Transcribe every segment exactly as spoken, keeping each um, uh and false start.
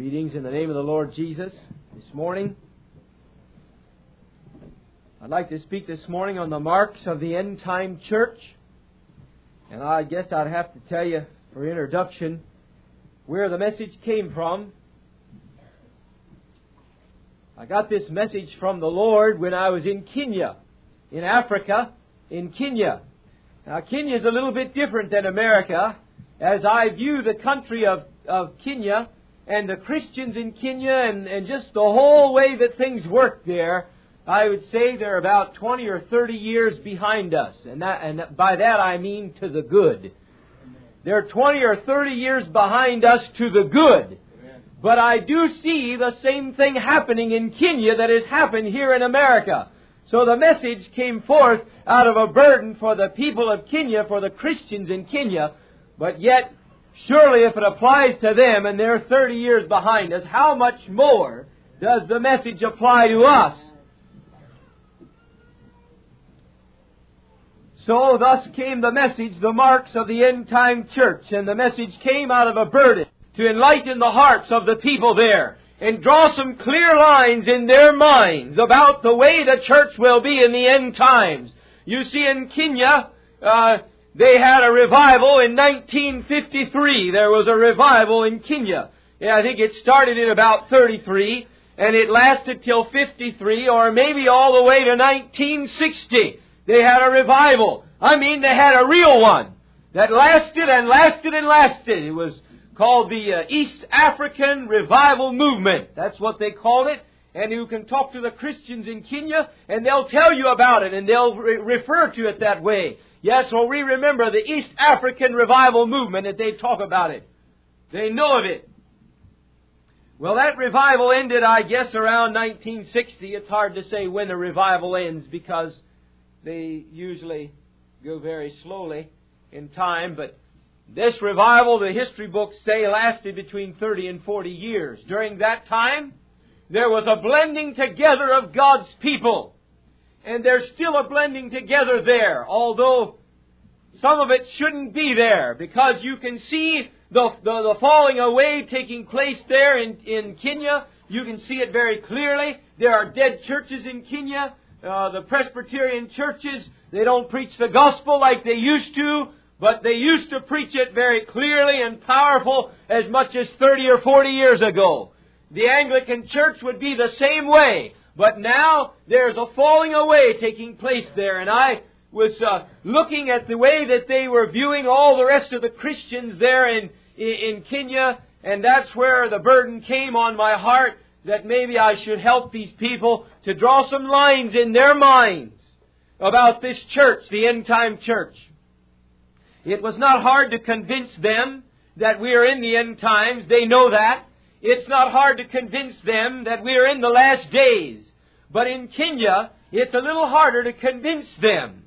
Greetings in the name of the Lord Jesus this morning. I'd like to speak this morning on the marks of the end-time church. And I guess I'd have to tell you, for introduction, where the message came from. I got this message from the Lord when I was in Kenya, in Africa, in Kenya. Now, Kenya is a little bit different than America, as I view the country of, of Kenya and the Christians in Kenya and, and just the whole way that things work there. I would say they're about twenty or thirty years behind us. And, that, and by that I mean to the good. They're twenty or thirty years behind us to the good. But I do see the same thing happening in Kenya that has happened here in America. So the message came forth out of a burden for the people of Kenya, for the Christians in Kenya. But yet, surely if it applies to them and they're thirty years behind us, how much more does the message apply to us? So thus came the message, the marks of the end-time church. And the message came out of a burden to enlighten the hearts of the people there and draw some clear lines in their minds about the way the church will be in the end times. You see, in Kenya, uh, they had a revival in nineteen fifty-three. There was a revival in Kenya. Yeah, I think it started in about thirty-three, and it lasted till fifty-three, or maybe all the way to nineteen sixty. They had a revival. I mean, they had a real one that lasted and lasted and lasted. It was called the uh, East African Revival Movement. That's what they called it. And you can talk to the Christians in Kenya, and they'll tell you about it, and they'll re- refer to it that way. Yes, well, we remember the East African Revival Movement, and they talk about it. They know of it. Well, that revival ended, I guess, around nineteen sixty. It's hard to say when a revival ends because they usually go very slowly in time. But this revival, the history books say, lasted between thirty and forty years. During that time, there was a blending together of God's people. And there's still a blending together there, although some of it shouldn't be there, because you can see the, the, the falling away taking place there in, in Kenya. You can see it very clearly. There are dead churches in Kenya. Uh, the Presbyterian churches, they don't preach the gospel like they used to, but they used to preach it very clearly and powerful as much as thirty or forty years ago. The Anglican church would be the same way. But now there's a falling away taking place there. And I was uh, looking at the way that they were viewing all the rest of the Christians there in, in Kenya. And that's where the burden came on my heart that maybe I should help these people to draw some lines in their minds about this church, the end-time church. It was not hard to convince them that we are in the end times. They know that. It's not hard to convince them that we are in the last days. But in Kenya, it's a little harder to convince them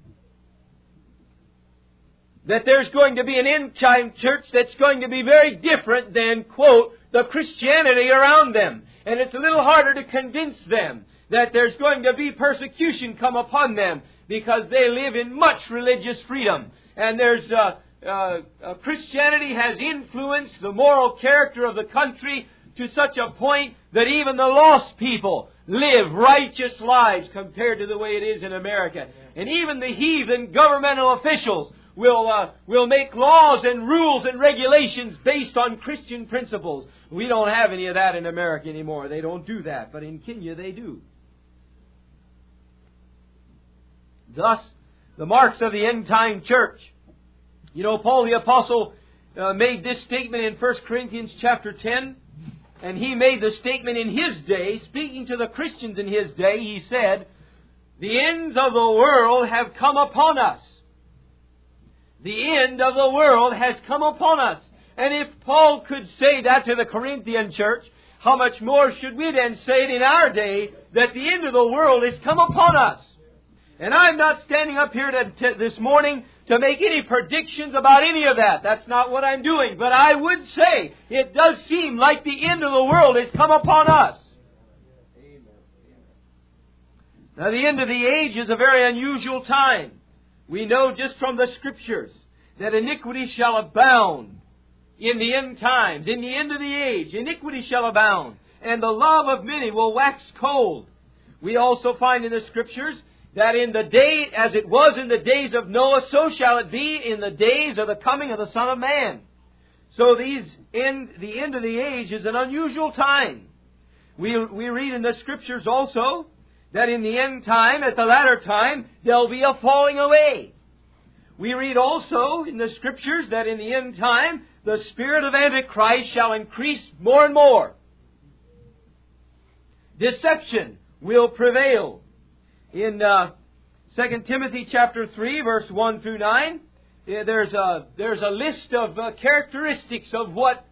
that there's going to be an end-time church that's going to be very different than, quote, the Christianity around them. And it's a little harder to convince them that there's going to be persecution come upon them because they live in much religious freedom. And there's uh, uh, uh, Christianity has influenced the moral character of the country to such a point that even the lost people live righteous lives compared to the way it is in America. And even the heathen governmental officials will uh, will make laws and rules and regulations based on Christian principles. We don't have any of that in America anymore. They don't do that. But in Kenya they do. Thus, the marks of the end-time church. You know, Paul the Apostle uh, made this statement in First Corinthians chapter ten. And he made the statement in his day, speaking to the Christians in his day. He said, the ends of the world have come upon us. The end of the world has come upon us. And if Paul could say that to the Corinthian church, how much more should we then say it in our day that the end of the world has come upon us? And I'm not standing up here to, to, this morning to make any predictions about any of that. That's not what I'm doing. But I would say it does seem like the end of the world has come upon us. Now, the end of the age is a very unusual time. We know just from the Scriptures that iniquity shall abound in the end times, in the end of the age, iniquity shall abound, and the love of many will wax cold. We also find in the Scriptures that in the day, as it was in the days of Noah, so shall it be in the days of the coming of the Son of Man. So these end, the end of the age is an unusual time. We, we read in the Scriptures also that in the end time, at the latter time, there'll be a falling away. We read also in the Scriptures that in the end time, the spirit of Antichrist shall increase more and more. Deception will prevail. In uh, Second Timothy chapter three, verse one through nine, there's a, there's a list of uh, characteristics of what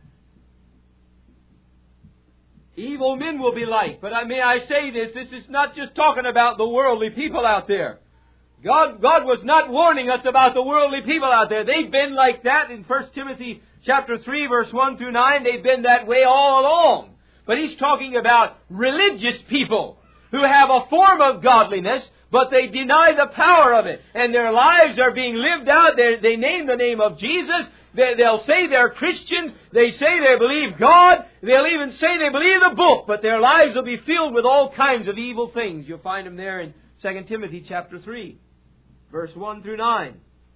evil men will be like. But I may I say this, this is not just talking about the worldly people out there. God, God was not warning us about the worldly people out there. They've been like that in First Timothy chapter three, verse one through nine. They've been that way all along. But He's talking about religious people who have a form of godliness, but they deny the power of it. And their lives are being lived out. They, they name the name of Jesus. They, they'll say they're Christians. They say they believe God. They'll even say they believe the book. But their lives will be filled with all kinds of evil things. You'll find them there in Second Timothy chapter three, verse one through nine.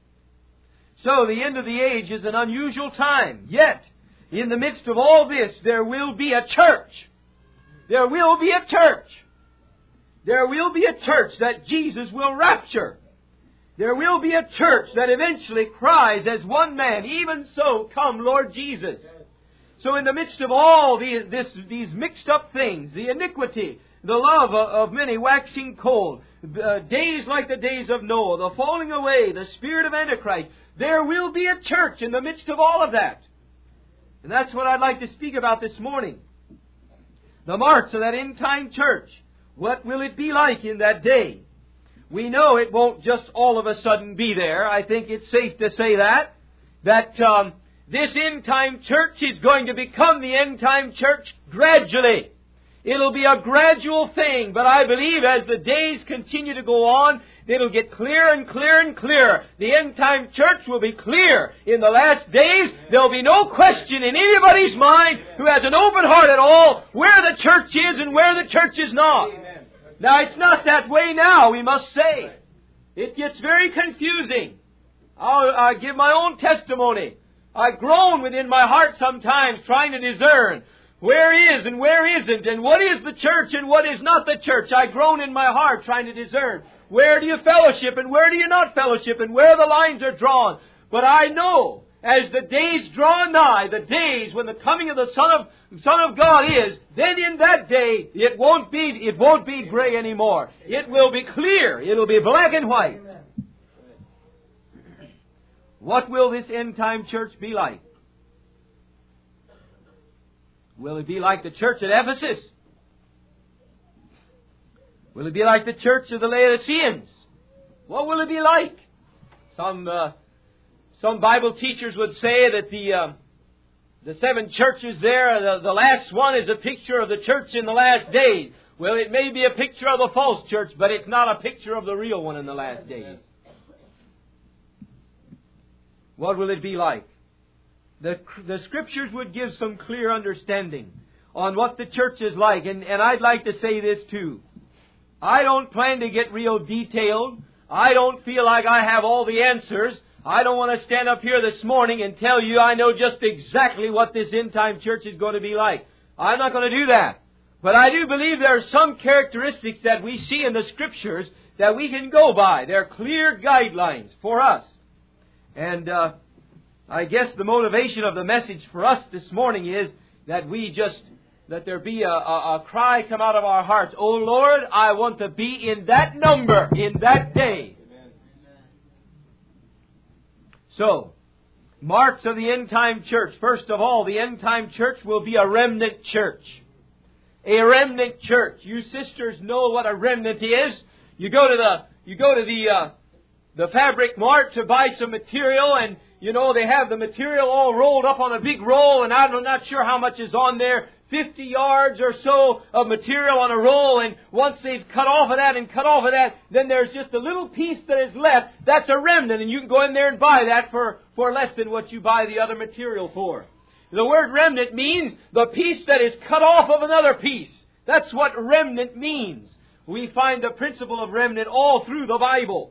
So the end of the age is an unusual time. Yet, in the midst of all this, there will be a church. There will be a church. There will be a church that Jesus will rapture. There will be a church that eventually cries as one man, even so, come Lord Jesus. So in the midst of all these, this, these mixed up things, the iniquity, the love of many waxing cold, uh, days like the days of Noah, the falling away, the spirit of Antichrist, there will be a church in the midst of all of that. And that's what I'd like to speak about this morning. The marks of that end-time church. What will it be like in that day? We know it won't just all of a sudden be there. I think it's safe to say that. That um, this end-time church is going to become the end-time church gradually. It'll be a gradual thing, but I believe as the days continue to go on, it'll get clearer and clearer and clearer. The end-time church will be clear. In the last days, there'll be no question in anybody's mind who has an open heart at all where the church is and where the church is not. Amen. Now, it's not that way now, we must say. It gets very confusing. I'll, I'll give my own testimony. I groan within my heart sometimes trying to discern where is and where isn't, and what is the church and what is not the church. I groan in my heart trying to discern where do you fellowship and where do you not fellowship and where the lines are drawn. But I know as the days draw nigh, the days when the coming of the Son of Son of God is, then in that day it won't be it won't be gray anymore. It will be clear. It will be black and white. What will this end time church be like? Will it be like the church at Ephesus? Will it be like the church of the Laodiceans? What will it be like? Some uh, some Bible teachers would say that the uh, the seven churches there, the, the last one is a picture of the church in the last days. Well, it may be a picture of the false church, but it's not a picture of the real one in the last days. What will it be like? The, the Scriptures would give some clear understanding on what the church is like. And, and I'd like to say this too. I don't plan to get real detailed. I don't feel like I have all the answers. I don't want to stand up here this morning and tell you I know just exactly what this end-time church is going to be like. I'm not going to do that. But I do believe there are some characteristics that we see in the Scriptures that we can go by. They're clear guidelines for us. And uh, I guess the motivation of the message for us this morning is that we just, that there be a, a, a cry come out of our hearts, "Oh Lord, I want to be in that number, in that day." So, marks of the end-time church. First of all, the end-time church will be a remnant church. A remnant church. You sisters know what a remnant is. You go to the you go to the uh, the fabric mart to buy some material, and you know they have the material all rolled up on a big roll, and I'm not sure how much is on there. fifty yards or so of material on a roll, and once they've cut off of that and cut off of that, then there's just a little piece that is left. That's a remnant, and you can go in there and buy that for, for less than what you buy the other material for. The word remnant means the piece that is cut off of another piece. That's what remnant means. We find the principle of remnant all through the Bible.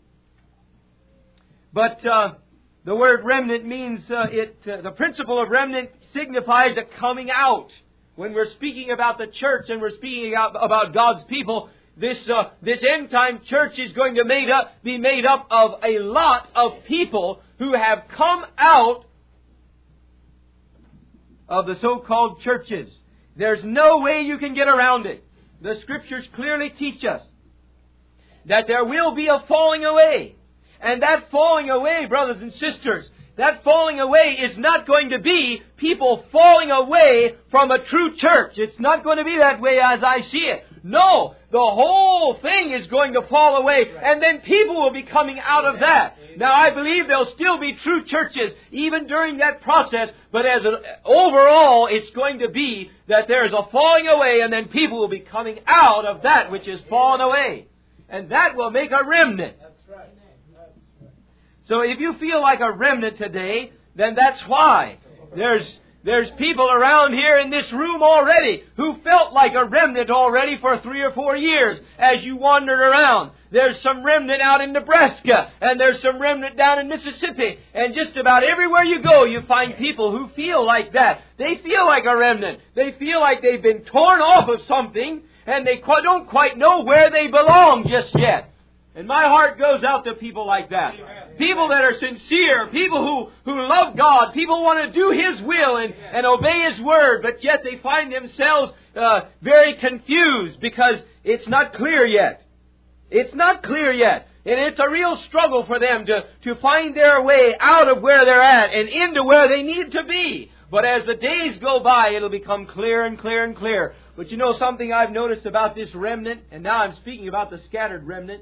But uh, the word remnant means uh, it. Uh, the principle of remnant signifies a coming out. When we're speaking about the church and we're speaking about, about God's people, this uh, this end time church is going to made up, be made up of a lot of people who have come out of the so-called churches. There's no way you can get around it. The Scriptures clearly teach us that there will be a falling away. And that falling away, brothers and sisters, that falling away is not going to be people falling away from a true church. It's not going to be that way as I see it. No, the whole thing is going to fall away, and then people will be coming out of that. Now, I believe there'll still be true churches even during that process, but as an overall, it's going to be that there is a falling away, and then people will be coming out of that which is fallen away. And that will make a remnant. So if you feel like a remnant today, then that's why. There's there's people around here in this room already who felt like a remnant already for three or four years as you wandered around. There's some remnant out in Nebraska, and there's some remnant down in Mississippi. And just about everywhere you go, you find people who feel like that. They feel like a remnant. They feel like they've been torn off of something, and they don't quite know where they belong just yet. And my heart goes out to people like that. People that are sincere, people who, who love God, people who want to do His will and, and obey His Word, but yet they find themselves uh, very confused because it's not clear yet. It's not clear yet. And it's a real struggle for them to, to find their way out of where they're at and into where they need to be. But as the days go by, it'll become clearer and clearer and clearer. But you know something I've noticed about this remnant, and now I'm speaking about the scattered remnant.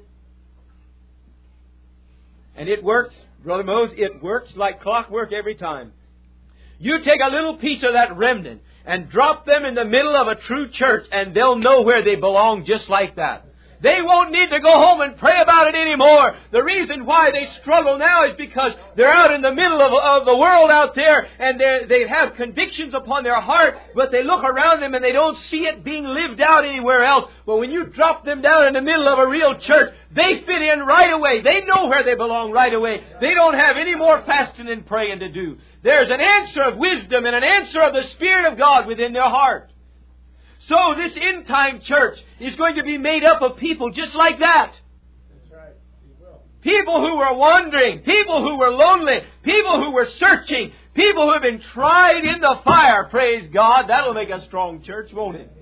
And it works, Brother Moses, it works like clockwork every time. You take a little piece of that remnant and drop them in the middle of a true church, and they'll know where they belong just like that. They won't need to go home and pray about it anymore. The reason why they struggle now is because they're out in the middle of, of the world out there, and they have convictions upon their heart, but they look around them and they don't see it being lived out anywhere else. But when you drop them down in the middle of a real church, they fit in right away. They know where they belong right away. They don't have any more fasting and praying to do. There's an answer of wisdom and an answer of the Spirit of God within their heart. So this end-time church is going to be made up of people just like that. That's right. He will. People who were wandering, people who were lonely, people who were searching, people who have been tried in the fire. Praise God. That'll make a strong church, won't it?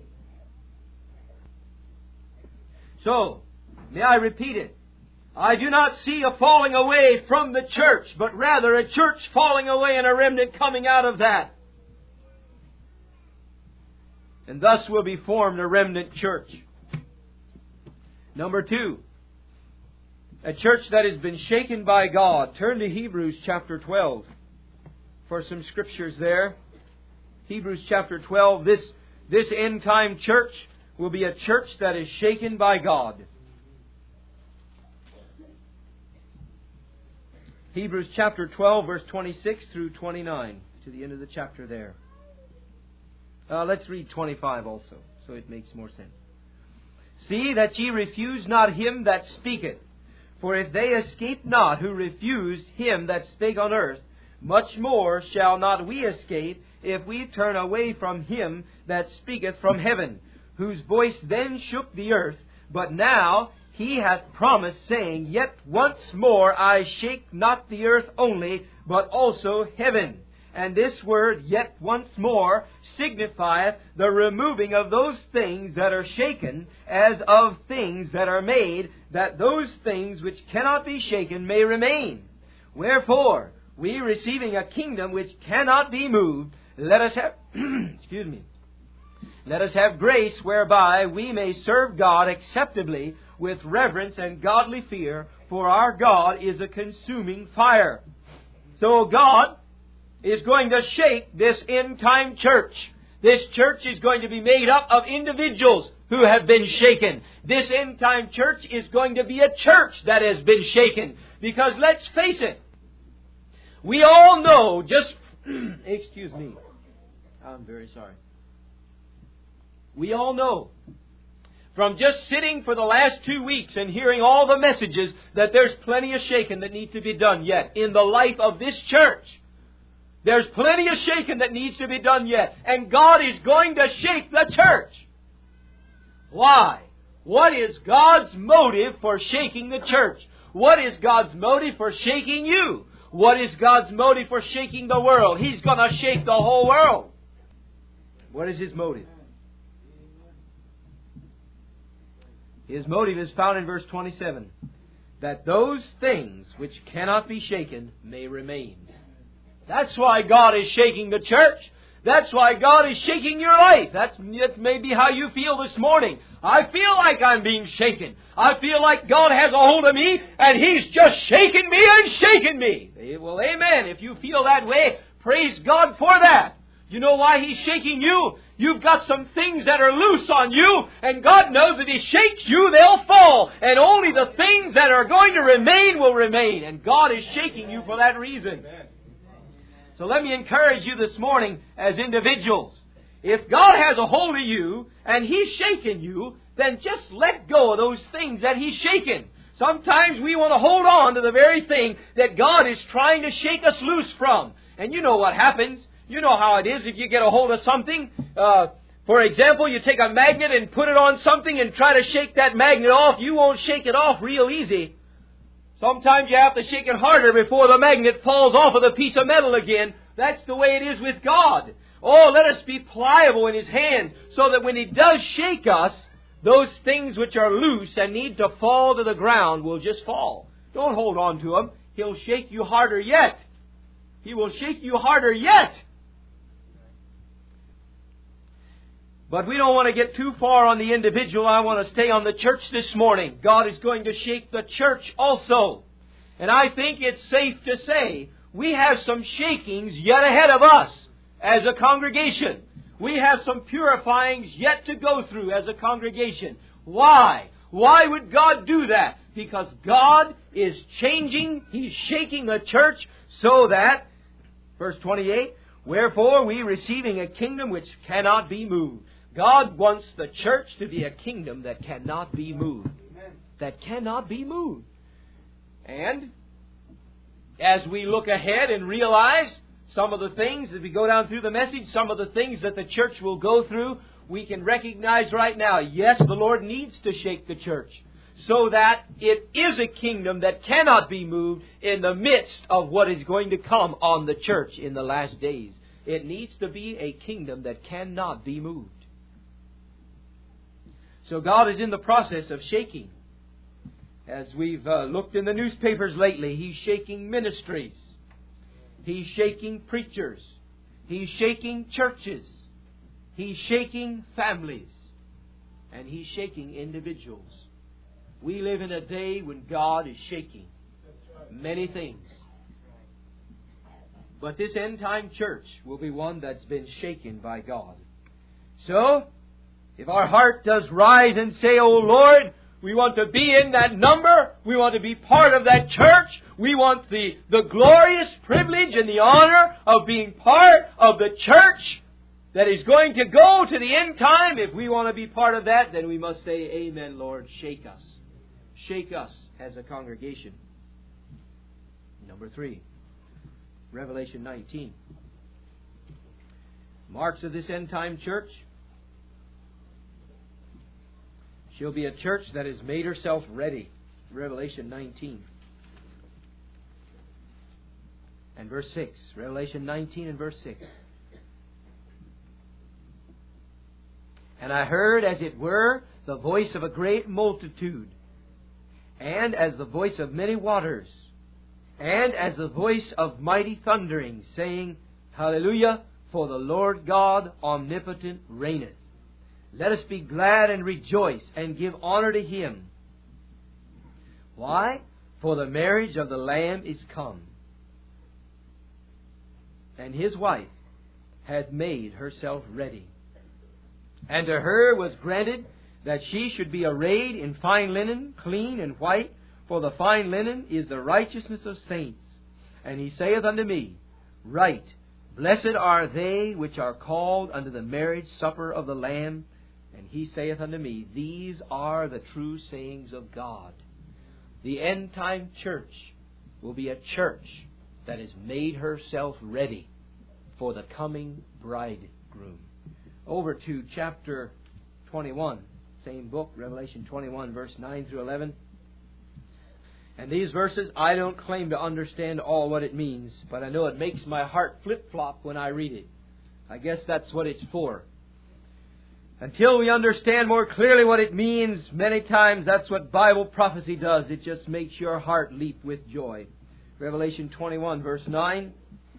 So, may I repeat it? I do not see a falling away from the church, but rather a church falling away and a remnant coming out of that. And thus will be formed a remnant church. Number two, a church that has been shaken by God. Turn to Hebrews chapter twelve for some scriptures there. Hebrews chapter twelve. This, this end time church will be a church that is shaken by God. Hebrews chapter twelve, verse twenty-six through twenty-nine, to the end of the chapter there. Uh, let's read twenty-five also, so it makes more sense. See that ye refuse not him that speaketh. For if they escape not who refused him that spake on earth, much more shall not we escape if we turn away from him that speaketh from heaven, whose voice then shook the earth. But now he hath promised, saying, Yet once more I shake not the earth only, but also heaven. And this word, yet once more, signifieth the removing of those things that are shaken, as of things that are made, that those things which cannot be shaken may remain. Wherefore, we receiving a kingdom which cannot be moved, let us have, excuse me, let us have grace whereby we may serve God acceptably with reverence and godly fear, for our God is a consuming fire. So God is going to shake this end-time church. This church is going to be made up of individuals who have been shaken. This end-time church is going to be a church that has been shaken. Because let's face it, we all know, just Excuse me. I'm very sorry. We all know from just sitting for the last two weeks and hearing all the messages that there's plenty of shaking that needs to be done yet in the life of this church. There's plenty of shaking that needs to be done yet. And God is going to shake the church. Why? What is God's motive for shaking the church? What is God's motive for shaking you? What is God's motive for shaking the world? He's going to shake the whole world. What is His motive? His motive is found in verse twenty-seven. That those things which cannot be shaken may remain. That's why God is shaking the church. That's why God is shaking your life. That's, that's maybe how you feel this morning. I feel like I'm being shaken. I feel like God has a hold of me and He's just shaking me and shaking me. Well, amen. If you feel that way, praise God for that. You know why He's shaking you? You've got some things that are loose on you, and God knows if He shakes you, they'll fall. And only the things that are going to remain will remain. And God is shaking you for that reason. So let me encourage you this morning as individuals. If God has a hold of you and He's shaking you, then just let go of those things that He's shaking. Sometimes we want to hold on to the very thing that God is trying to shake us loose from. And you know what happens. You know how it is if you get a hold of something. Uh, for example, you take a magnet and put it on something and try to shake that magnet off. You won't shake it off real easy. Sometimes you have to shake it harder before the magnet falls off of the piece of metal again. That's the way it is with God. Oh, let us be pliable in His hands so that when He does shake us, those things which are loose and need to fall to the ground will just fall. Don't hold on to them. He'll shake you harder yet. He will shake you harder yet. But we don't want to get too far on the individual. I want to stay on the church this morning. God is going to shake the church also. And I think it's safe to say we have some shakings yet ahead of us as a congregation. We have some purifyings yet to go through as a congregation. Why? Why would God do that? Because God is changing. He's shaking the church so that, verse twenty-eight, wherefore we receiving a kingdom which cannot be moved. God wants the church to be a kingdom that cannot be moved. Amen. That cannot be moved. And as we look ahead and realize some of the things, as we go down through the message, some of the things that the church will go through, we can recognize right now, yes, the Lord needs to shake the church so that it is a kingdom that cannot be moved in the midst of what is going to come on the church in the last days. It needs to be a kingdom that cannot be moved. So God is in the process of shaking. As we've uh, looked in the newspapers lately, He's shaking ministries. He's shaking preachers. He's shaking churches. He's shaking families. And He's shaking individuals. We live in a day when God is shaking many things. But this end-time church will be one that's been shaken by God. So, if our heart does rise and say, "Oh Lord, we want to be in that number. We want to be part of that church. We want the, the glorious privilege and the honor of being part of the church that is going to go to the end time." If we want to be part of that, then we must say, "Amen, Lord, shake us. Shake us as a congregation." Number three, Revelation nineteen. Marks of this end time church. She'll be a church that has made herself ready. Revelation nineteen. And verse six. Revelation nineteen and verse six. And I heard, as it were, the voice of a great multitude, and as the voice of many waters, and as the voice of mighty thundering, saying, Hallelujah, for the Lord God omnipotent reigneth. Let us be glad and rejoice and give honor to Him. Why? For the marriage of the Lamb is come, and His wife hath made herself ready. And to her was granted that she should be arrayed in fine linen, clean and white, for the fine linen is the righteousness of saints. And He saith unto me, Write, Blessed are they which are called unto the marriage supper of the Lamb. And He saith unto me, these are the true sayings of God. The end-time church will be a church that has made herself ready for the coming bridegroom. Over to chapter twenty-one, same book, Revelation twenty-one, verse nine through eleven. And these verses, I don't claim to understand all what it means, but I know it makes my heart flip-flop when I read it. I guess that's what it's for. Until we understand more clearly what it means, many times that's what Bible prophecy does. It just makes your heart leap with joy. Revelation twenty-one, verse nine.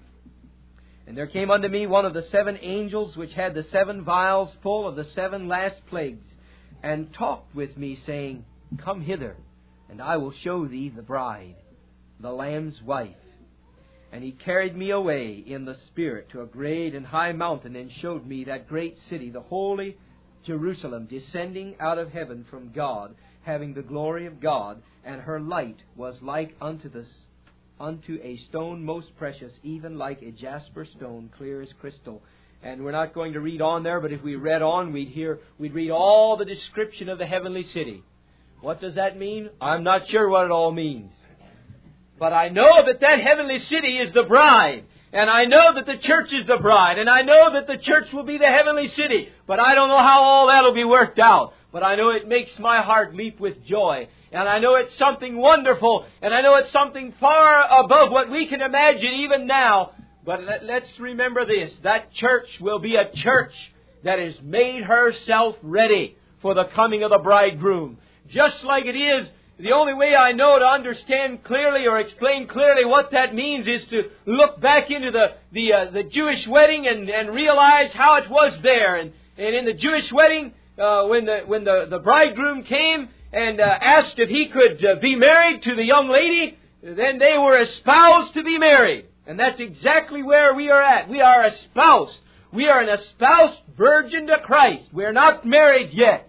And there came unto me one of the seven angels which had the seven vials full of the seven last plagues, and talked with me, saying, Come hither, and I will show thee the bride, the Lamb's wife. And He carried me away in the Spirit to a great and high mountain, and showed me that great city, the holy Jerusalem, descending out of heaven from God, having the glory of God, and her light was like unto the unto a stone most precious, even like a jasper stone, clear as crystal. And we're not going to read on there, but if we read on, we'd hear, we'd read all the description of the heavenly city. What does that mean? I'm not sure what it all means. But I know that that heavenly city is the bride. And I know that the church is the bride. And I know that the church will be the heavenly city. But I don't know how all that will be worked out. But I know it makes my heart leap with joy. And I know it's something wonderful. And I know it's something far above what we can imagine even now. But let, let's remember this. That church will be a church that has made herself ready for the coming of the bridegroom. Just like it is, the only way I know to understand clearly or explain clearly what that means is to look back into the the, uh, the Jewish wedding and, and realize how it was there. And, and in the Jewish wedding, uh, when the when the, the bridegroom came and uh, asked if he could uh, be married to the young lady, then they were espoused to be married. And that's exactly where we are at. We are espoused. We are an espoused virgin to Christ. We are not married yet.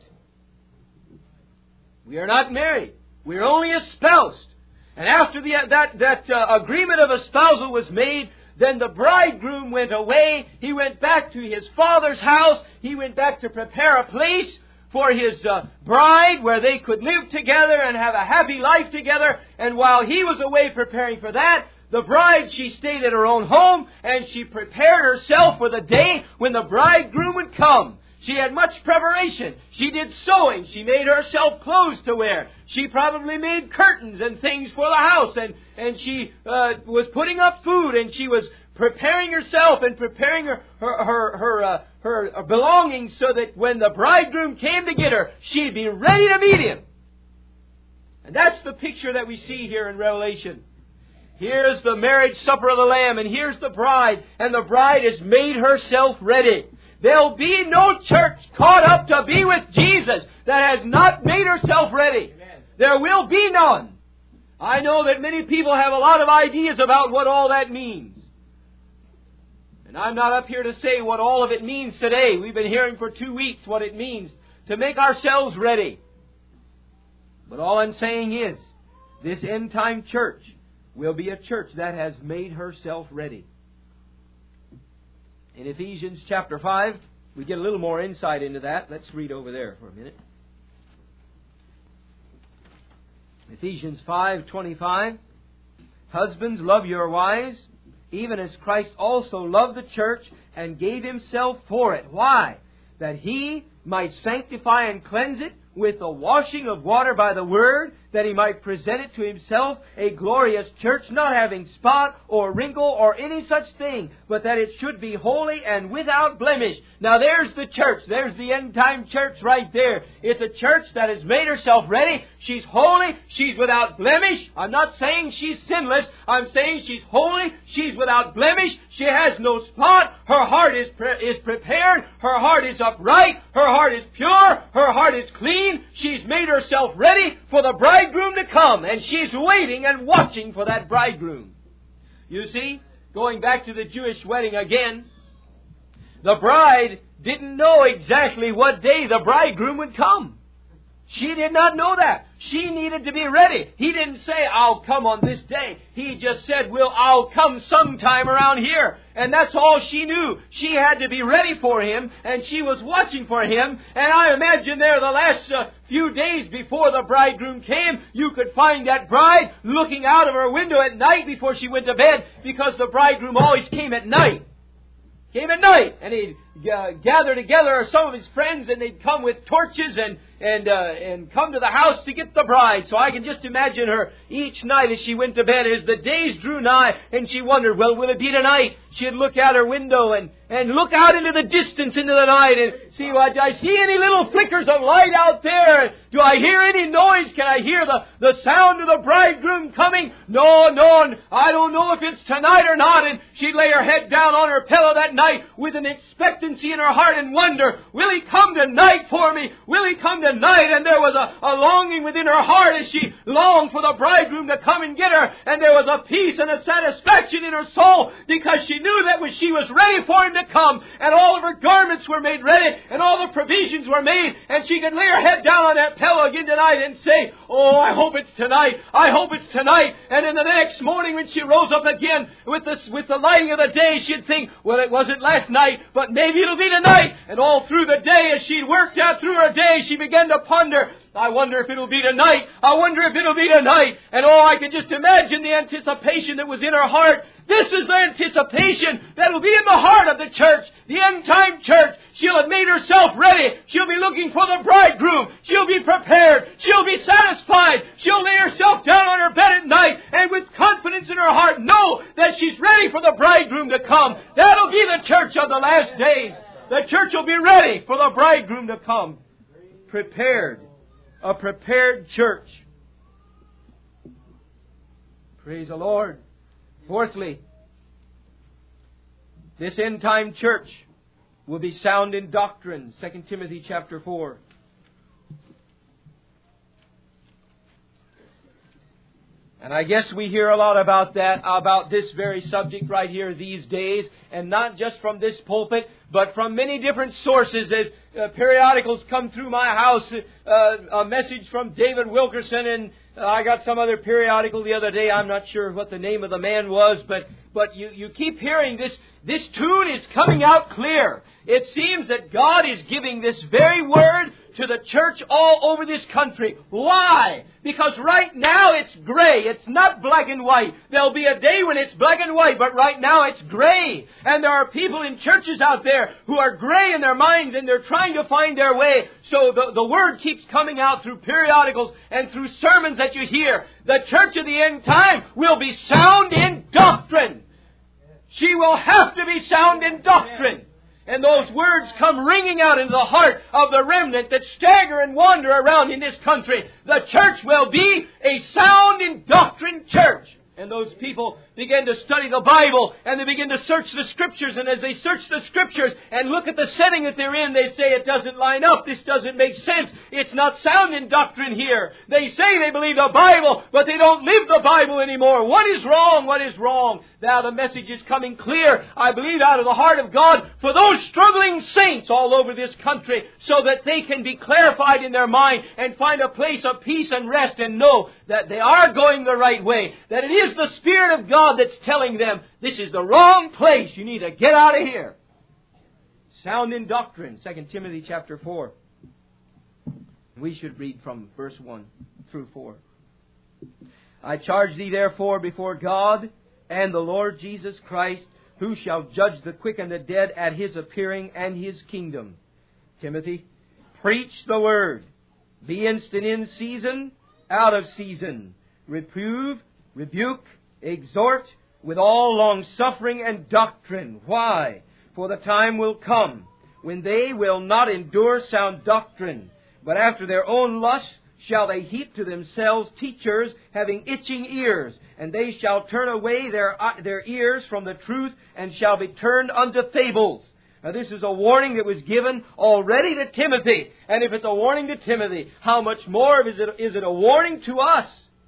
We are not married. We are only espoused. And after the, that, that uh, agreement of espousal was made, then the bridegroom went away. He went back to his father's house. He went back to prepare a place for his uh, bride where they could live together and have a happy life together. And while he was away preparing for that, the bride, she stayed at her own home and she prepared herself for the day when the bridegroom would come. She had much preparation. She did sewing. She made herself clothes to wear. She probably made curtains and things for the house. And, and she uh, was putting up food. And she was preparing herself and preparing her her her, her, uh, her belongings so that when the bridegroom came to get her, she'd be ready to meet him. And that's the picture that we see here in Revelation. Here's the marriage supper of the Lamb. And here's the bride. And the bride has made herself ready. There'll be no church caught up to be with Jesus that has not made herself ready. Amen. There will be none. I know that many people have a lot of ideas about what all that means. And I'm not up here to say what all of it means today. We've been hearing for two weeks what it means to make ourselves ready. But all I'm saying is, this end-time church will be a church that has made herself ready. In Ephesians chapter five, we get a little more insight into that. Let's read over there for a minute. Ephesians five twenty-five. Husbands, love your wives, even as Christ also loved the church and gave Himself for it. Why? That He might sanctify and cleanse it with the washing of water by the Word, that He might present it to Himself a glorious church, not having spot or wrinkle or any such thing, but that it should be holy and without blemish. Now there's the church. There's the end-time church right there. It's a church that has made herself ready. She's holy. She's without blemish. I'm not saying she's sinless. I'm saying she's holy. She's without blemish. She has no spot. Her heart is, pre- is prepared. Her heart is upright. Her heart is pure. Her heart is clean. She's made herself ready for the bridegroom to come. And she's waiting and watching for that bridegroom. You see, going back to the Jewish wedding again, the bride didn't know exactly what day the bridegroom would come. She did not know that. She needed to be ready. He didn't say, I'll come on this day. He just said, well, I'll come sometime around here. And that's all she knew. She had to be ready for Him, and she was watching for Him. And I imagine there the last uh, few days before the bridegroom came, you could find that bride looking out of her window at night before she went to bed, because the bridegroom always came at night. Came at night, and he'd uh, gather together some of his friends, and they'd come with torches and and uh, and come to the house to get the bride. So I can just imagine her each night as she went to bed, as the days drew nigh, and she wondered, well, will it be tonight? She'd look out her window and, and look out into the distance, into the night, and see, well, do I see any little flickers of light out there? Do I hear any noise? Can I hear the, the sound of the bridegroom coming? No, no, I don't know if it's tonight or not. And she'd lay her head down on her pillow that night with an expectancy in her heart and wonder, will He come tonight for me? Will He come tonight? And there was a, a longing within her heart as she longed for the bridegroom to come and get her. And there was a peace and a satisfaction in her soul, because she knew that when she was ready for Him to come, and all of her garments were made ready, and all the provisions were made, and she could lay her head down on that pillow again tonight and say, oh, I hope it's tonight. I hope it's tonight. And then the next morning when she rose up again with the, with the lighting of the day, she'd think, well, it wasn't last night, but maybe it'll be tonight. And all through the day, as she worked out through her day, she began to ponder, I wonder if it'll be tonight. I wonder if it'll be tonight. And oh, I could just imagine the anticipation that was in her heart. This is the anticipation that will be in the heart of the church, the end-time church. She'll have made herself ready. She'll be looking for the bridegroom. She'll be prepared. She'll be satisfied. She'll lay herself down on her bed at night and with confidence in her heart know that she's ready for the bridegroom to come. That'll be the church of the last days. The church will be ready for the bridegroom to come. Prepared. A prepared church. Praise the Lord. Fourthly, this end-time church will be sound in doctrine. Second Timothy chapter four. And I guess we hear a lot about that, about this very subject right here these days, and not just from this pulpit, but from many different sources. As uh, periodicals come through my house, uh, a message from David Wilkerson, and uh, I got some other periodical the other day. I'm not sure what the name of the man was, but but you, you keep hearing this. This tune is coming out clear. It seems that God is giving this very word to the church all over this country. Why? Because right now it's gray. It's not black and white. There'll be a day when it's black and white, but right now it's gray. And there are people in churches out there who are gray in their minds, and they're trying to find their way. So the, the word keeps coming out through periodicals and through sermons that you hear. The church of the end time will be sound in doctrine. She will have to be sound in doctrine. And those words come ringing out into the heart of the remnant that stagger and wander around in this country. The church will be a sound in doctrine church. And those people begin to study the Bible, and they begin to search the Scriptures. And as they search the Scriptures and look at the setting that they're in, they say it doesn't line up. This doesn't make sense. It's not sound in doctrine here. They say they believe the Bible, but they don't live the Bible anymore. What is wrong? What is wrong? Now the message is coming clear, I believe, out of the heart of God for those struggling saints all over this country, so that they can be clarified in their mind and find a place of peace and rest and know that they are going the right way, that it is the Spirit of God that's telling them, this is the wrong place. You need to get out of here. Sound in doctrine. Second Timothy chapter four. We should read from verse one through four. I charge thee therefore before God and the Lord Jesus Christ, who shall judge the quick and the dead at His appearing and His kingdom. Timothy, preach the word. Be instant in season, out of season. Reprove, rebuke, exhort with all long-suffering and doctrine. Why? For the time will come when they will not endure sound doctrine, but after their own lusts shall they heap to themselves teachers having itching ears, and they shall turn away their, their ears from the truth and shall be turned unto fables. Now this is a warning that was given already to Timothy. And if it's a warning to Timothy, how much more is it, is it a warning to us?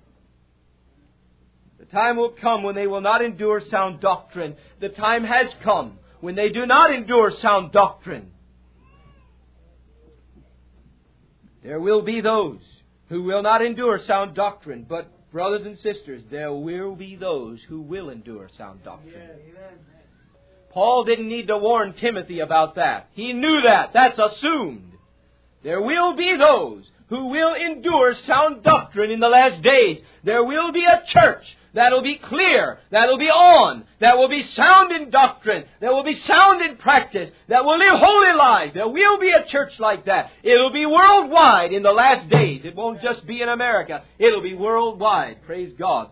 The time will come when they will not endure sound doctrine. The time has come when they do not endure sound doctrine. There will be those who will not endure sound doctrine, but brothers and sisters, there will be those who will endure sound doctrine. Paul didn't need to warn Timothy about that. He knew that. That's assumed. There will be those who will endure sound doctrine in the last days. There will be a church that will be clear, that will be on, that will be sound in doctrine, that will be sound in practice, that will live holy lives. There will be a church like that. It'll be worldwide in the last days. It won't just be in America. It'll be worldwide. Praise God.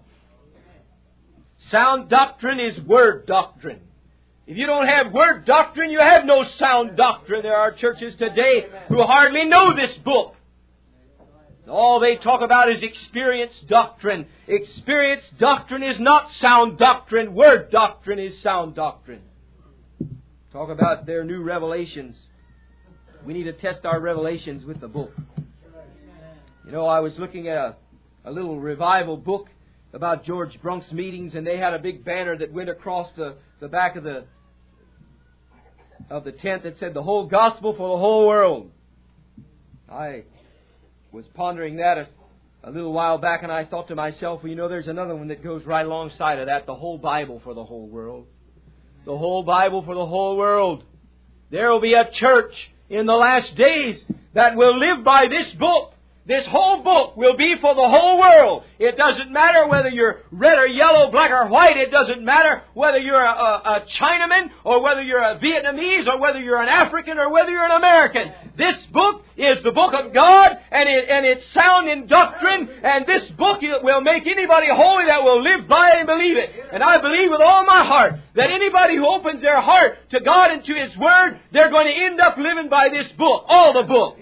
Sound doctrine is Word doctrine. If you don't have Word doctrine, you have no sound doctrine. There are churches today who hardly know this book. All they talk about is experience doctrine. Experience doctrine is not sound doctrine. Word doctrine is sound doctrine. Talk about their new revelations. We need to test our revelations with the book. You know, I was looking at a, a little revival book about George Brunk's meetings, and they had a big banner that went across the, the back of the of the tent that said, "The whole gospel for the whole world." I was pondering that a, a little while back, and I thought to myself, well, you know, there's another one that goes right alongside of that, the whole Bible for the whole world. The whole Bible for the whole world. There will be a church in the last days that will live by this book. This whole book will be for the whole world. It doesn't matter whether you're red or yellow, black or white. It doesn't matter whether you're a, a, a Chinaman or whether you're a Vietnamese or whether you're an African or whether you're an American. This book is the book of God, and, it, and it's sound in doctrine, and this book will make anybody holy that will live by it and believe it. And I believe with all my heart that anybody who opens their heart to God and to His Word, they're going to end up living by this book, all the book.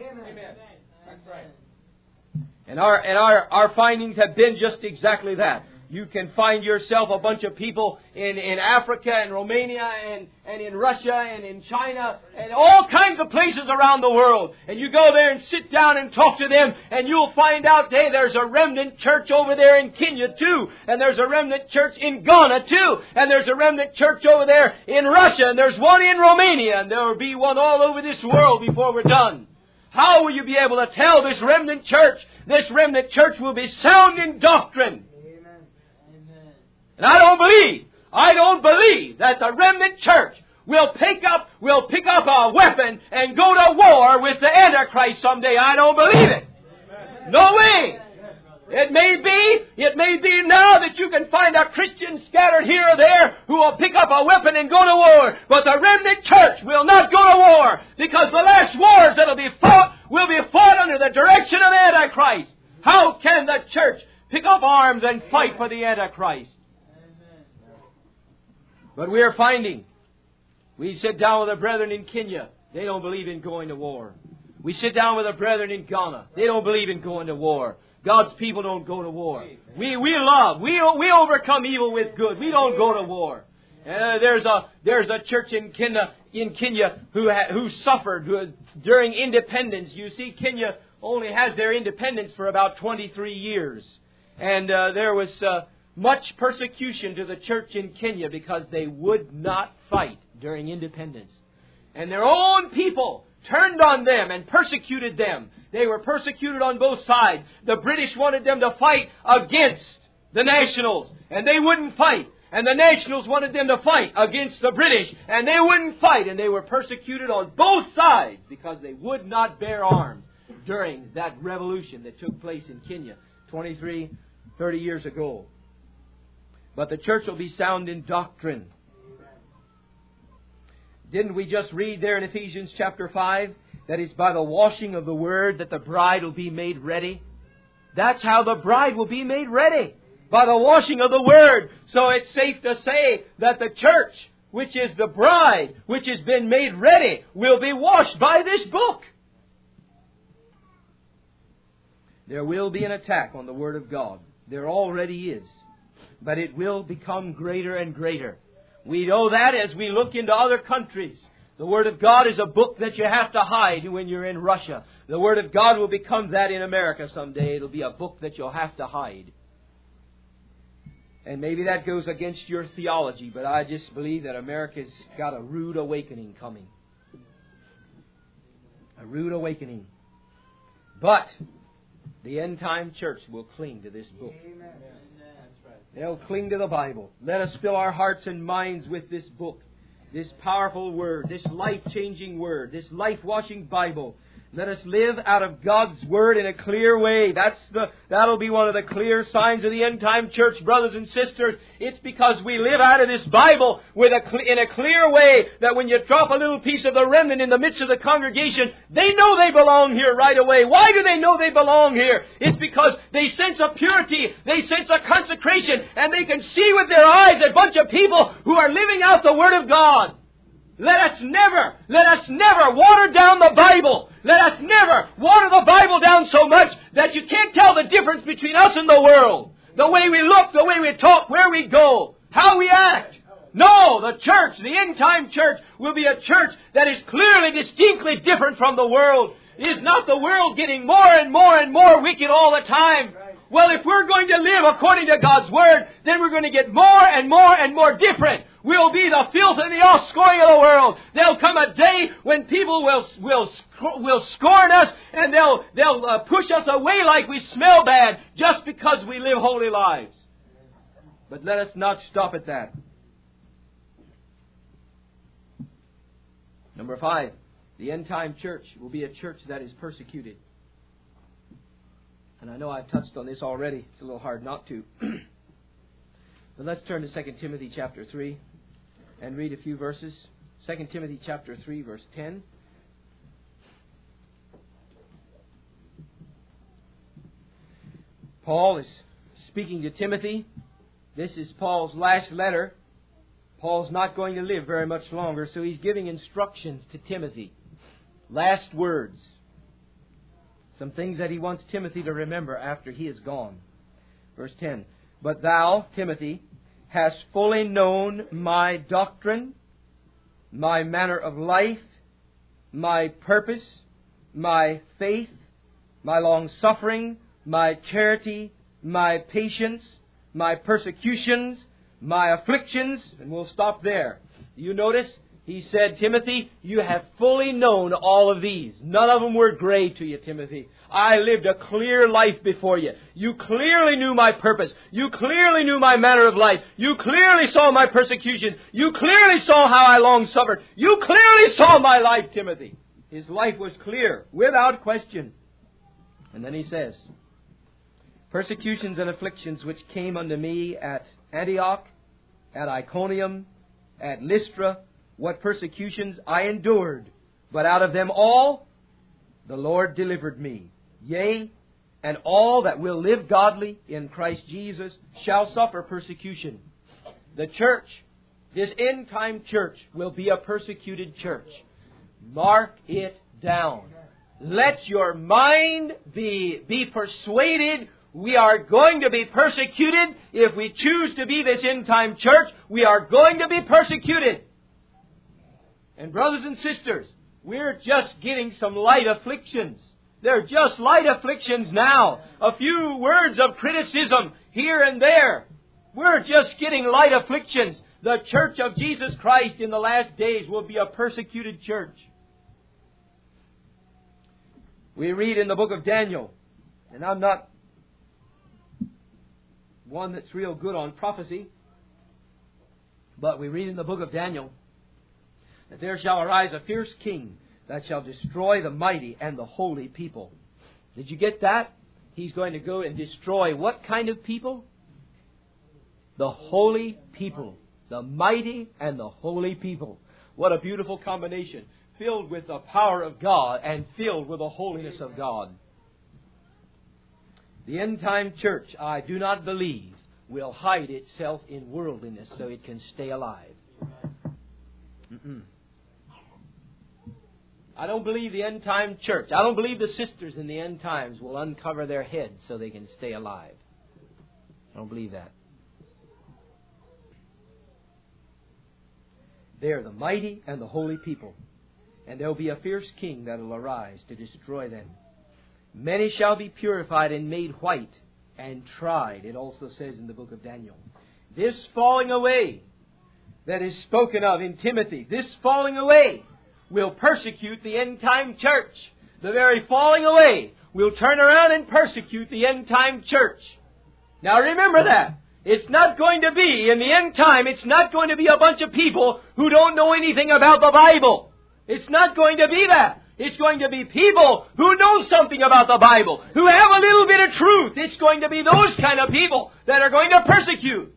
And our and our, our findings have been just exactly that. You can find yourself a bunch of people in, in Africa and Romania and, and in Russia and in China and all kinds of places around the world. And you go there and sit down and talk to them, and you'll find out, hey, there's a remnant church over there in Kenya too. And there's a remnant church in Ghana too. And there's a remnant church over there in Russia. And there's one in Romania. And there will be one all over this world before we're done. How will you be able to tell this remnant church? This remnant church will be sound in doctrine. Amen. Amen. And I don't believe, I don't believe that the remnant church will pick up, will pick up a weapon and go to war with the Antichrist someday. I don't believe it. Amen. No way. It may be, it may be now that you can find a Christian scattered here or there who will pick up a weapon and go to war. But the remnant church will not go to war, because the last wars that will be fought will be fought under the direction of the Antichrist. How can the church pick up arms and fight for the Antichrist? But we are finding, we sit down with the brethren in Kenya, they don't believe in going to war. We sit down with the brethren in Ghana, they don't believe in going to war. God's people don't go to war. We we love. We we overcome evil with good. We don't go to war. Uh, there's a there's a church in Kenya in Kenya who ha, who suffered who, during independence. You see, Kenya only has their independence for about twenty-three years, and uh, there was uh, much persecution to the church in Kenya because they would not fight during independence, and their own people turned on them and persecuted them. They were persecuted on both sides. The British wanted them to fight against the Nationals, and they wouldn't fight. And the Nationals wanted them to fight against the British, and they wouldn't fight. And they were persecuted on both sides because they would not bear arms during that revolution that took place in Kenya twenty-three, thirty years ago. But the church will be sound in doctrine. Didn't we just read there in Ephesians chapter five that it's by the washing of the Word that the bride will be made ready? That's how the bride will be made ready, by the washing of the Word. So it's safe to say that the church, which is the bride, which has been made ready, will be washed by this book. There will be an attack on the Word of God. There already is. But it will become greater and greater. We know that as we look into other countries. The Word of God is a book that you have to hide when you're in Russia. The Word of God will become that in America someday. It'll be a book that you'll have to hide. And maybe that goes against your theology, but I just believe that America's got a rude awakening coming. A rude awakening. But the end-time church will cling to this book. Amen. They'll cling to the Bible. Let us fill our hearts and minds with this book, this powerful Word, this life-changing Word, this life-washing Bible. Let us live out of God's Word in a clear way. That's the, that'll be one of the clear signs of the end-time church, brothers and sisters. It's because we live out of this Bible with a, in a clear way that when you drop a little piece of the remnant in the midst of the congregation, they know they belong here right away. Why do they know they belong here? It's because they sense a purity, they sense a consecration, and they can see with their eyes a bunch of people who are living out the Word of God. Let us never, let us never water down the Bible. Let us never water the Bible down so much that you can't tell the difference between us and the world. The way we look, the way we talk, where we go, how we act. No, the church, the end-time church, will be a church that is clearly, distinctly different from the world. Is not the world getting more and more and more wicked all the time? Well, if we're going to live according to God's Word, then we're going to get more and more and more different. We'll be the filth and the offscoring of the world. There'll come a day when people will will will scorn us, and they'll they'll uh, push us away like we smell bad just because we live holy lives. But let us not stop at that. Number five, the end-time church will be a church that is persecuted. And I know I've touched on this already. It's a little hard not to. But let's turn to Second Timothy chapter three and read a few verses. Second Timothy chapter three, verse ten. Paul is speaking to Timothy. This is Paul's last letter. Paul's not going to live very much longer, so he's giving instructions to Timothy. Last words. Some things that he wants Timothy to remember after he is gone. Verse ten. But thou, Timothy, hast fully known my doctrine, my manner of life, my purpose, my faith, my long-suffering, my charity, my patience, my persecutions, my afflictions. And we'll stop there. You notice? He said, Timothy, you have fully known all of these. None of them were gray to you, Timothy. I lived a clear life before you. You clearly knew my purpose. You clearly knew my manner of life. You clearly saw my persecution. You clearly saw how I long suffered. You clearly saw my life, Timothy. His life was clear, without question. And then he says, persecutions and afflictions which came unto me at Antioch, at Iconium, at Lystra, what persecutions I endured, but out of them all the Lord delivered me. Yea, and all that will live godly in Christ Jesus shall suffer persecution. The church, this end-time church, will be a persecuted church. Mark it down. Let your mind be, be persuaded. We are going to be persecuted. If we choose to be this end-time church, we are going to be persecuted. And brothers and sisters, we're just getting some light afflictions. They're just light afflictions now. A few words of criticism here and there. We're just getting light afflictions. The church of Jesus Christ in the last days will be a persecuted church. We read in the book of Daniel, and I'm not one that's real good on prophecy, but we read in the book of Daniel that there shall arise a fierce king that shall destroy the mighty and the holy people. Did you get that? He's going to go and destroy what kind of people? The holy people. The mighty and the holy people. What a beautiful combination. Filled with the power of God and filled with the holiness of God. The end-time church, I do not believe, will hide itself in worldliness so it can stay alive. Mm-mm. I don't believe the end-time church, I don't believe the sisters in the end times will uncover their heads so they can stay alive. I don't believe that. They are the mighty and the holy people. And there will be a fierce king that will arise to destroy them. Many shall be purified and made white and tried, it also says in the book of Daniel. This falling away that is spoken of in Timothy, this falling away will persecute the end-time church. The very falling away will turn around and persecute the end-time church. Now remember that. It's not going to be, in the end time, it's not going to be a bunch of people who don't know anything about the Bible. It's not going to be that. It's going to be people who know something about the Bible, who have a little bit of truth. It's going to be those kind of people that are going to persecute.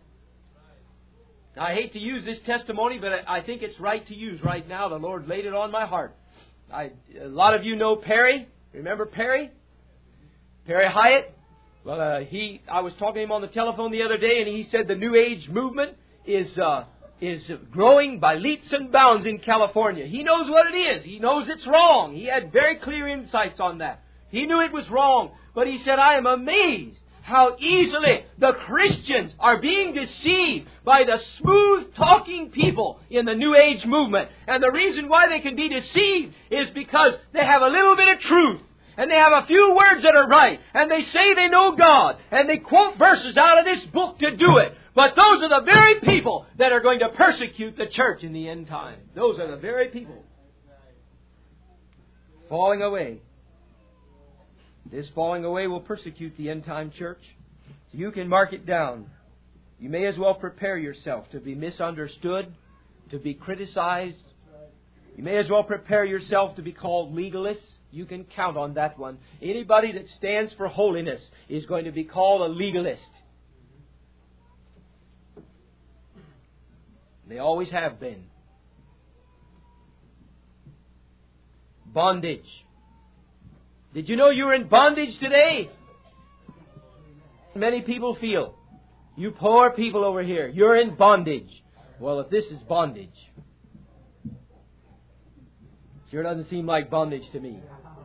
I hate to use this testimony, but I think it's right to use right now. The Lord laid it on my heart. I, a lot of you know Perry. Remember Perry? Perry Hyatt? Well, uh, he. I was talking to him on the telephone the other day, and he said the New Age movement is uh, is growing by leaps and bounds in California. He knows what it is. He knows it's wrong. He had very clear insights on that. He knew it was wrong, but he said, I am amazed how easily the Christians are being deceived by the smooth-talking people in the New Age movement. And the reason why they can be deceived is because they have a little bit of truth. And they have a few words that are right. And they say they know God. And they quote verses out of this book to do it. But those are the very people that are going to persecute the church in the end time. Those are the very people falling away. This falling away will persecute the end time church. So you can mark it down. You may as well prepare yourself to be misunderstood, to be criticized. You may as well prepare yourself to be called legalists. You can count on that one. Anybody that stands for holiness is going to be called a legalist. They always have been. Bondage. Did you know you were in bondage today? Many people feel. You poor people over here, you're in bondage. Well, if this is bondage, sure doesn't seem like bondage to me.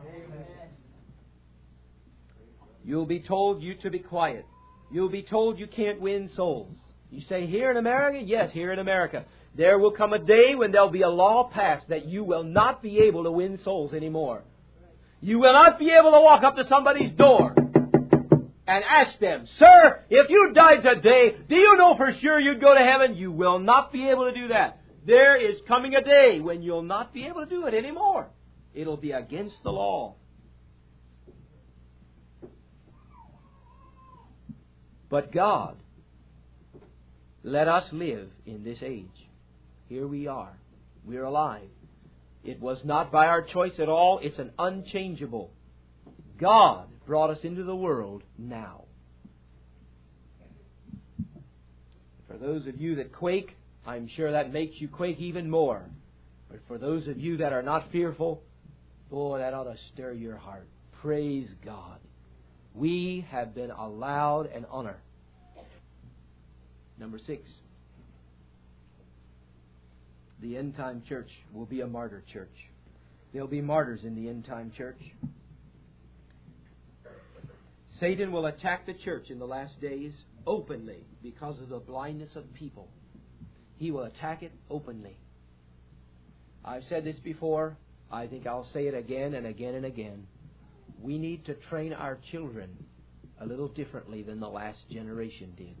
You'll be told you to be quiet. You'll be told you can't win souls. You say, here in America? Yes, here in America. There will come a day when there'll be a law passed that you will not be able to win souls anymore. You will not be able to walk up to somebody's door and ask them, sir, if you died today, do you know for sure you'd go to heaven? You will not be able to do that. There is coming a day when you'll not be able to do it anymore. It'll be against the law. But God let us live in this age. Here we are. We're alive. It was not by our choice at all. It's an unchangeable. God brought us into the world now. For those of you that quake, I'm sure that makes you quake even more. But for those of you that are not fearful, boy, that ought to stir your heart. Praise God. We have been allowed an honor. Number six. The end-time church will be a martyr church. There'll be martyrs in the end-time church. Satan will attack the church in the last days openly because of the blindness of people. He will attack it openly. I've said this before. I think I'll say it again and again and again. We need to train our children a little differently than the last generation did.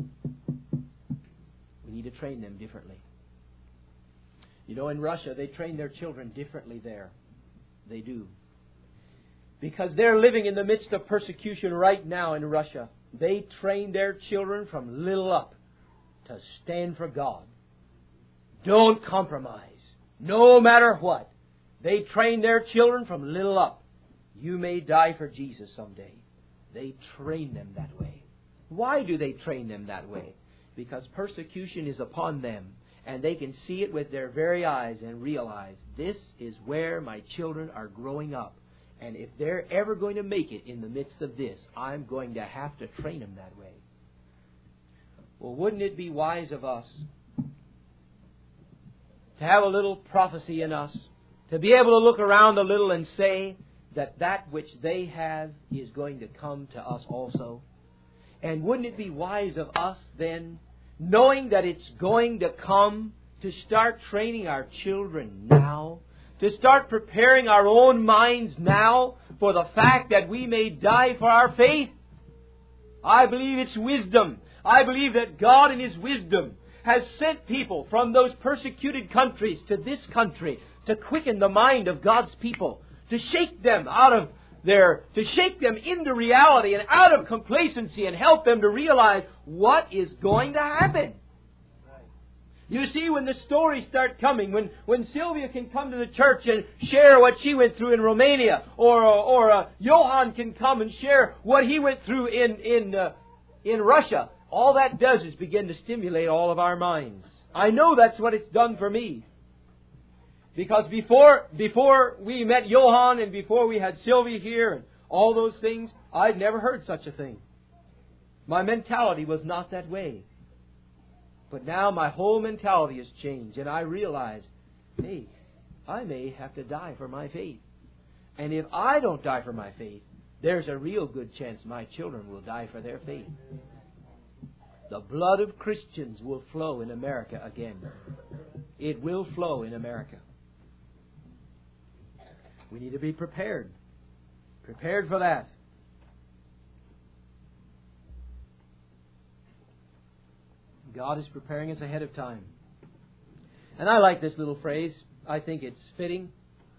We need to train them differently. You know, in Russia, they train their children differently there. They do. Because they're living in the midst of persecution right now in Russia. They train their children from little up to stand for God. Don't compromise. No matter what. They train their children from little up. You may die for Jesus someday. They train them that way. Why do they train them that way? Because persecution is upon them. And they can see it with their very eyes and realize this is where my children are growing up. And if they're ever going to make it in the midst of this, I'm going to have to train them that way. Well, wouldn't it be wise of us to have a little prophecy in us, to be able to look around a little and say that that which they have is going to come to us also? And wouldn't it be wise of us then, knowing that it's going to come, to start training our children now, to start preparing our own minds now for the fact that we may die for our faith? I believe it's wisdom. I believe that God in His wisdom has sent people from those persecuted countries to this country to quicken the mind of God's people, to shake them out of their, to shake them into reality and out of complacency and help them to realize what is going to happen. You see, when the stories start coming, when, when Sylvia can come to the church and share what she went through in Romania, or or uh, Johann can come and share what he went through in in uh, in Russia, all that does is begin to stimulate all of our minds. I know that's what it's done for me. Because before before we met Johann and before we had Sylvia here and all those things, I'd never heard such a thing. My mentality was not that way. But now my whole mentality has changed, and I realize, hey, I may have to die for my faith. And if I don't die for my faith, there's a real good chance my children will die for their faith. The blood of Christians will flow in America again. It will flow in America. We need to be prepared. Prepared for that. God is preparing us ahead of time. And I like this little phrase. I think it's fitting.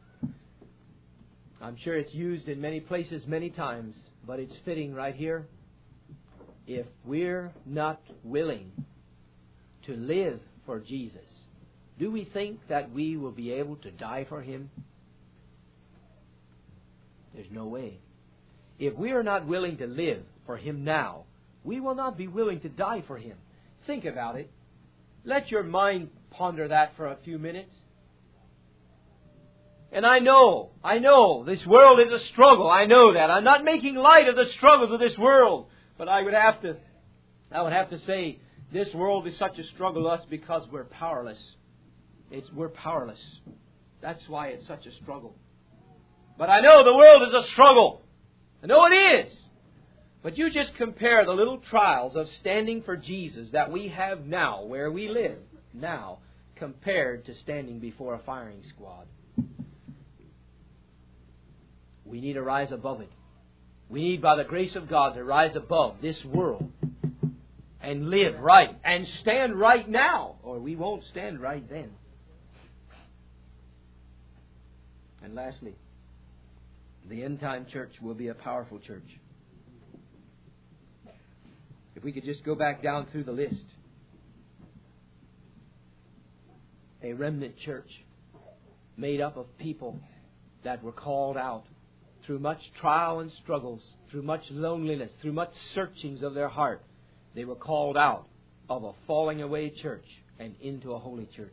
I'm sure it's used in many places many times, but it's fitting right here. If we're not willing to live for Jesus, do we think that we will be able to die for Him? There's no way. If we are not willing to live for Him now, we will not be willing to die for Him. Think about it. Let your mind ponder that for a few minutes. And I know, I know, this world is a struggle. I know that. I'm not making light of the struggles of this world. But I would have to, I would have to say, this world is such a struggle to us because we're powerless. It's, we're powerless. That's why it's such a struggle. But I know the world is a struggle. I know it is. But you just compare the little trials of standing for Jesus that we have now, where we live now, compared to standing before a firing squad. We need to rise above it. We need, by the grace of God, to rise above this world and live right and stand right now, or we won't stand right then. And lastly, the end-time church will be a powerful church. If we could just go back down through the list. A remnant church made up of people that were called out through much trial and struggles, through much loneliness, through much searchings of their heart. They were called out of a falling away church and into a holy church.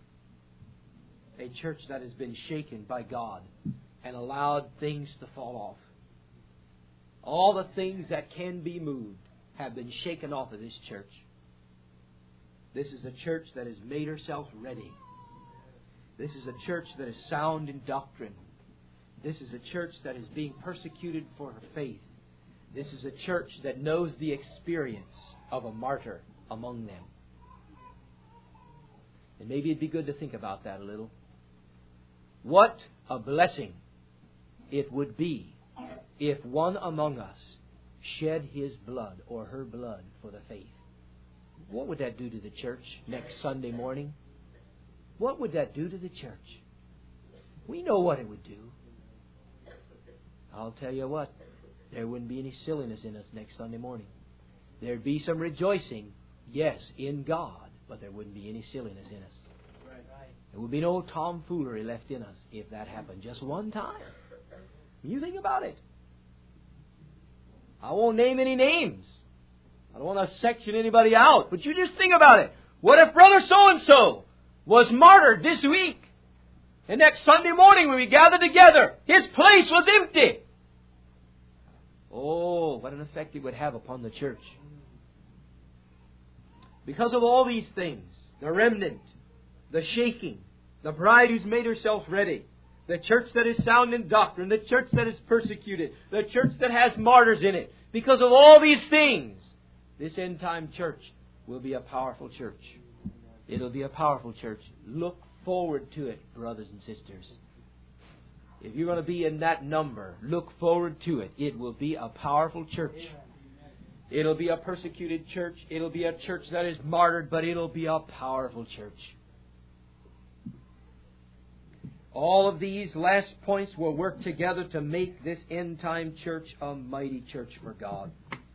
A church that has been shaken by God and allowed things to fall off. All the things that can be moved have been shaken off of this church. This is a church that has made herself ready. This is a church that is sound in doctrine. This is a church that is being persecuted for her faith. This is a church that knows the experience of a martyr among them. And maybe it'd be good to think about that a little. What a blessing it would be if one among us shed his blood or her blood for the faith. What would that do to the church next Sunday morning? What would that do to the church? We know what it would do. I'll tell you what, there wouldn't be any silliness in us next Sunday morning. There'd be some rejoicing, yes, in God, but there wouldn't be any silliness in us. There would be no tomfoolery left in us if that happened just one time. You think about it. I won't name any names. I don't want to section anybody out. But you just think about it. What if Brother So-and-so was martyred this week? And next Sunday morning when we gather together, his place was empty. Oh, what an effect it would have upon the church. Because of all these things, the remnant, the shaking, the bride who's made herself ready, the church that is sound in doctrine, the church that is persecuted, the church that has martyrs in it. Because of all these things, this end-time church will be a powerful church. It'll be a powerful church. Look forward to it, brothers and sisters. If you're going to be in that number, look forward to it. It will be a powerful church. It'll be a persecuted church. It'll be a church that is martyred, but it'll be a powerful church. All of these last points will work together to make this end-time church a mighty church for God.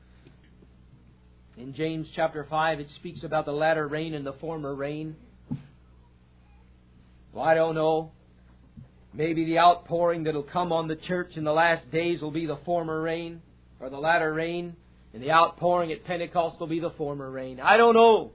In James chapter five, it speaks about the latter rain and the former rain. Well, I don't know. Maybe the outpouring that will come on the church in the last days will be the former rain, or the latter rain, and the outpouring at Pentecost will be the former rain. I don't know.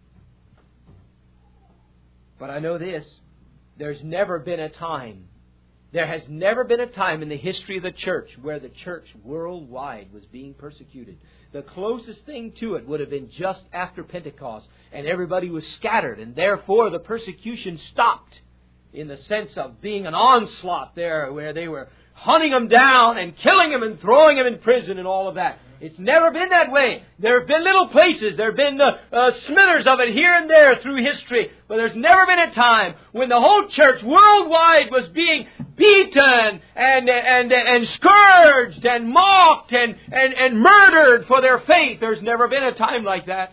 But I know this. There's never been a time, there has never been a time in the history of the church where the church worldwide was being persecuted. The closest thing to it would have been just after Pentecost, and everybody was scattered, and therefore the persecution stopped in the sense of being an onslaught there where they were hunting them down and killing them and throwing them in prison and all of that. It's never been that way. There have been little places. There have been uh, uh, smithers of it here and there through history. But there's never been a time when the whole church worldwide was being beaten and and and scourged and mocked and, and, and murdered for their faith. There's never been a time like that.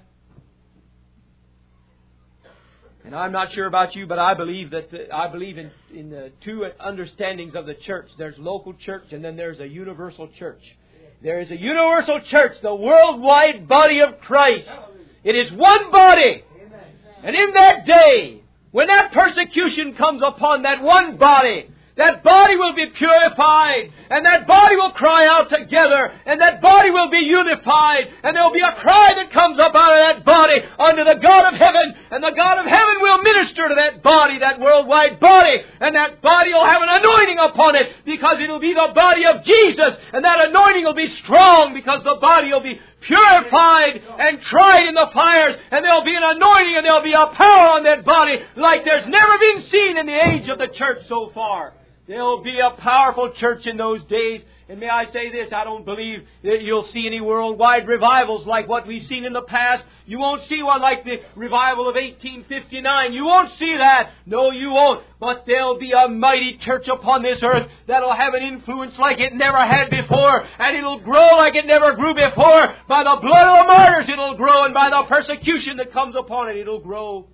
And I'm not sure about you, but I believe that the, I believe in, in the two understandings of the church. There's local church and then there's a universal church. There is a universal church, the worldwide body of Christ. It is one body. And in that day, when that persecution comes upon that one body, that body will be purified, and that body will cry out together, and that body will be unified, and there will be a cry that comes up out of that body unto the God of heaven, and the God of heaven will minister to that body, that worldwide body, and that body will have an anointing upon it, because it will be the body of Jesus, and that anointing will be strong, because the body will be purified and tried in the fires, and there will be an anointing, and there will be a power on that body like there's never been seen in the age of the church so far. There will be a powerful church in those days. And may I say this, I don't believe that you'll see any worldwide revivals like what we've seen in the past. You won't see one like the revival of eighteen fifty-nine. You won't see that. No, you won't. But there'll be a mighty church upon this earth that'll have an influence like it never had before. And it'll grow like it never grew before. By the blood of the martyrs it'll grow, and by the persecution that comes upon it, it'll grow.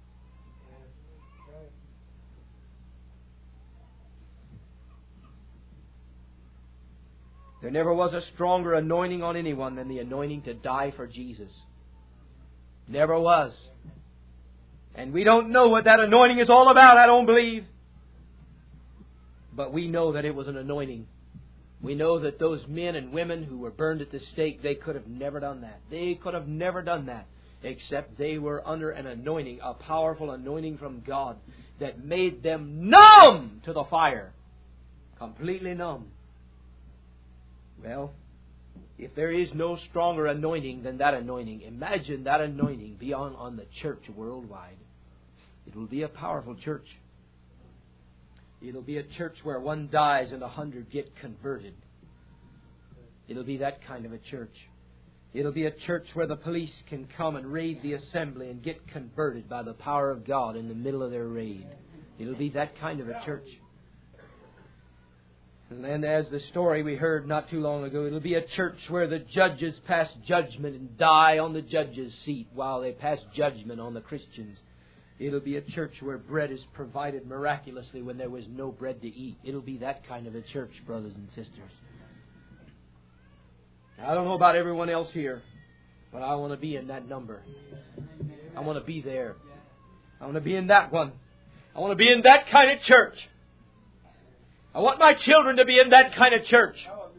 There never was a stronger anointing on anyone than the anointing to die for Jesus. Never was. And we don't know what that anointing is all about, I don't believe. But we know that it was an anointing. We know that those men and women who were burned at the stake, they could have never done that. They could have never done that, except they were under an anointing, a powerful anointing from God that made them numb to the fire. Completely numb. Well, if there is no stronger anointing than that anointing, imagine that anointing be on, on the church worldwide. It will be a powerful church. It'll be a church where one dies and a hundred get converted. It'll be that kind of a church. It'll be a church where the police can come and raid the assembly and get converted by the power of God in the middle of their raid. It'll be that kind of a church. And then, as the story we heard not too long ago, it'll be a church where the judges pass judgment and die on the judge's seat while they pass judgment on the Christians. It'll be a church where bread is provided miraculously when there was no bread to eat. It'll be that kind of a church, brothers and sisters. I don't know about everyone else here, but I want to be in that number. I want to be there. I want to be in that one. I want to be in that kind of church. I want my children to be in that kind of church.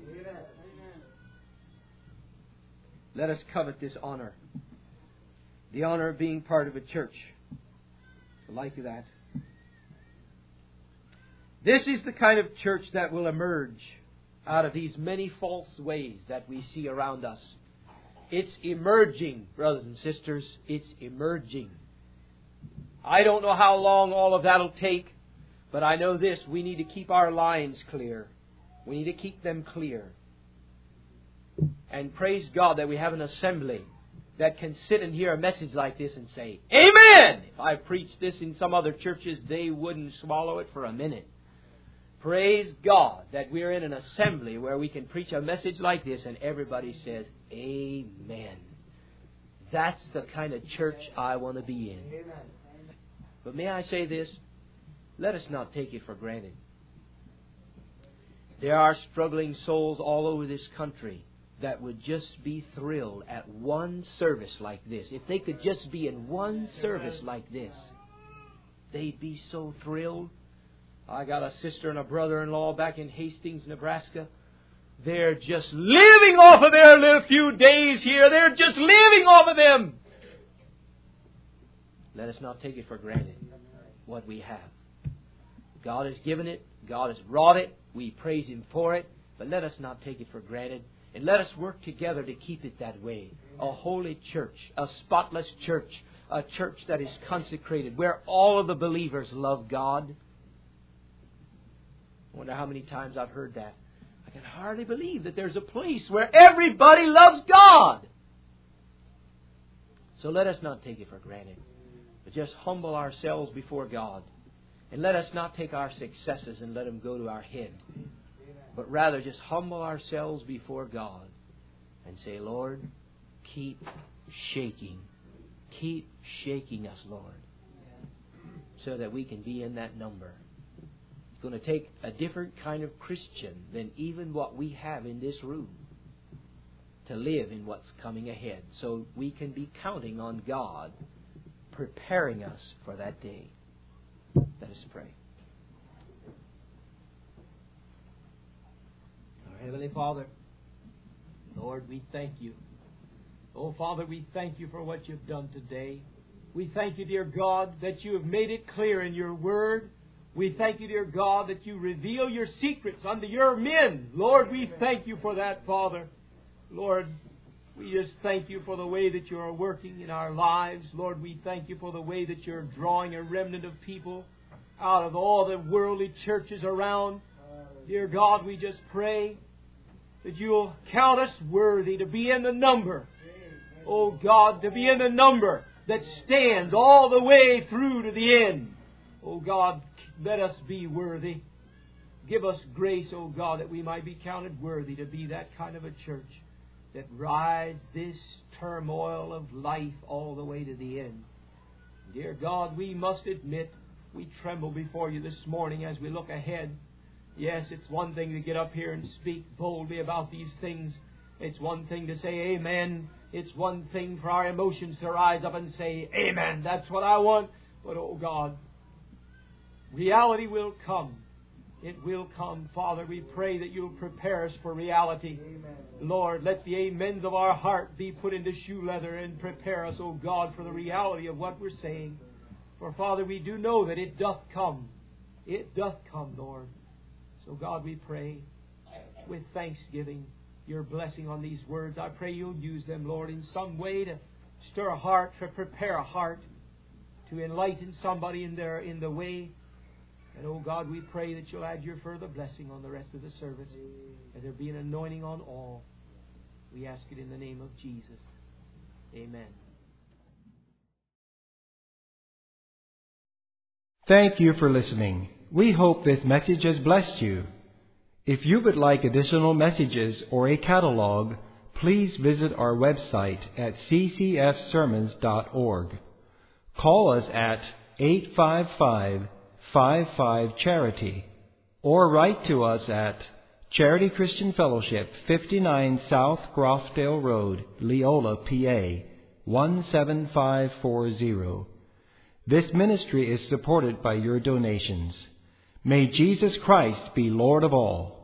Let us covet this honor. The honor of being part of a church like that. This is the kind of church that will emerge out of these many false ways that we see around us. It's emerging, brothers and sisters. It's emerging. I don't know how long all of that will take. But I know this, we need to keep our lines clear. We need to keep them clear. And praise God that we have an assembly that can sit and hear a message like this and say, Amen! If I preached this in some other churches, they wouldn't swallow it for a minute. Praise God that we're in an assembly where we can preach a message like this and everybody says, Amen. That's the kind of church I want to be in. But may I say this? let us not take it for granted. There are struggling souls all over this country that would just be thrilled at one service like this. If they could just be in one service like this, they'd be so thrilled. I got a sister and a brother-in-law back in Hastings, Nebraska. They're just living off of their little few days here. They're just living off of them. Let us not take it for granted what we have. God has given it. God has wrought it. We praise Him for it. But let us not take it for granted. And let us work together to keep it that way. A holy church, a spotless church, a church that is consecrated, where all of the believers love God. I wonder how many times I've heard that. I can hardly believe that there's a place where everybody loves God. So let us not take it for granted, but just humble ourselves before God. And let us not take our successes and let them go to our head, but rather just humble ourselves before God and say, Lord, keep shaking. Keep shaking us, Lord, so that we can be in that number. It's going to take a different kind of Christian than even what we have in this room to live in what's coming ahead, so we can be counting on God preparing us for that day. Let us pray. Our Heavenly Father, Lord, we thank You. Oh, Father, we thank You for what You've done today. We thank You, dear God, that You have made it clear in Your Word. We thank You, dear God, that You reveal Your secrets unto Your men. Lord, we thank You for that, Father. Lord, we just thank You for the way that You are working in our lives. Lord, we thank You for the way that You're drawing a remnant of people out of all the worldly churches around. Dear God, we just pray that You'll count us worthy to be in the number. Oh God, to be in the number that stands all the way through to the end. Oh God, let us be worthy. Give us grace, oh God, that we might be counted worthy to be that kind of a church that rides this turmoil of life all the way to the end. Dear God, we must admit we tremble before You this morning as we look ahead. Yes, it's one thing to get up here and speak boldly about these things. It's one thing to say amen. It's one thing for our emotions to rise up and say, amen, that's what I want. But, oh God, reality will come. It will come. Father, we pray that You'll prepare us for reality. Amen. Lord, let the amens of our heart be put into shoe leather and prepare us, oh God, for the reality of what we're saying. For, Father, we do know that it doth come. It doth come, Lord. So, God, we pray with thanksgiving Your blessing on these words. I pray You'll use them, Lord, in some way to stir a heart, to prepare a heart, to enlighten somebody in their in the way. And, oh God, we pray that You'll add Your further blessing on the rest of the service, and there be an anointing on all. We ask it in the name of Jesus. Amen. Thank you for listening. We hope this message has blessed you. If you would like additional messages or a catalog, please visit our website at c c f sermons dot org. Call us at eight five five, five five, charity or write to us at Charity Christian Fellowship, fifty-nine South Groffdale Road, Leola, P A one seven five four zero. This ministry is supported by your donations. May Jesus Christ be Lord of all.